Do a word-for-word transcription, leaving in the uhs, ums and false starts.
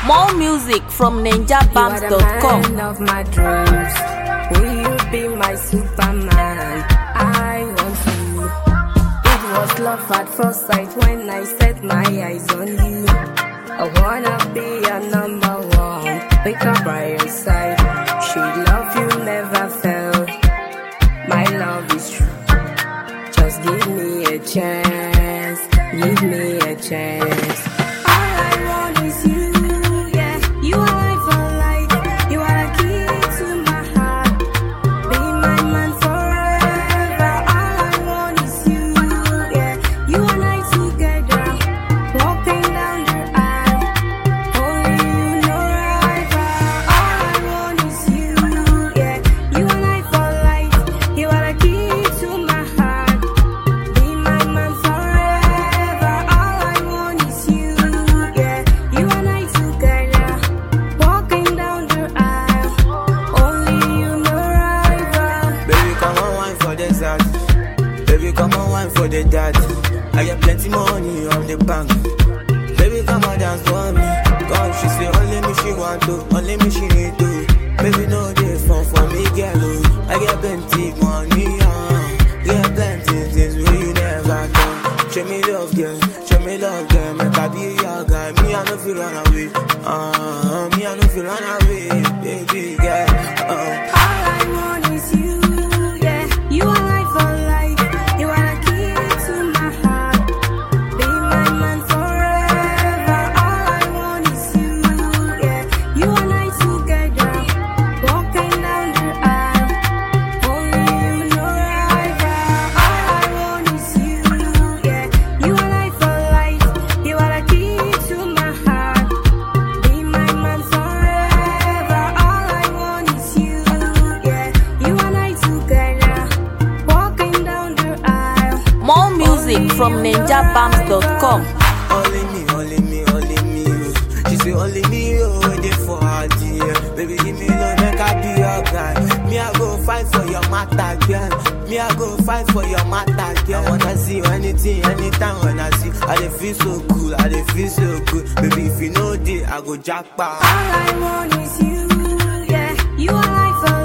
More music from ninja bams dot com. You are the man of my dreams. Will you be my Superman? I want you. It was love at first sight when I set my eyes on you. I wanna be your number one. Wake up by your side. She love you never felt. My love is true. Just give me a chance. Give me a chance. All I want is you. Yeah, you are life for life. You are the key to my heart. Be my man forever. All I want is you. Yeah, you and I together, walking down the aisle. Only you know rival. All I want is you. Yeah, you and I for life. You are the key to my heart. Be my man forever. All I want is you. Yeah, you and I together, walking down the aisle. Only you know rival. Baby, come on, wine for the dad. Baby, come on, wine for the dad. I got plenty money on the bank. Baby, come on, dance for me. God, she say only me she want to, only me she need to. Baby, no day fun for me, girl. oh. I get plenty money, uh. Get plenty things where you never done. Show me love, girl. Show me love, girl. Make I be your guy. Me, I know feel run away. Uh, me, I know feel run away, baby, girl. Uh. All I want is you. Yeah, you are life for life. You are the key to my heart. Be my man forever. All I want is you. Yeah, you and I together, walking down the aisle. Only you know rival. All I want is you. Yeah, you are life for life. You are the key to my heart. Be my man forever. All I want is you. Yeah, you and I together, walking down the aisle. More music from ninja bams dot com. Only me, only me, only me. oh. She say only me, oh, waiting for her dear. Baby, give me love, make I be your guy. Me, I go fight for your matter, girl. Me, I go fight for your matter, girl. I wanna see you anything, anytime when I see. I dey feel so cool, I dey feel so good. Baby, if you know this, I go jackpot. All I want is you. Yeah, you are life for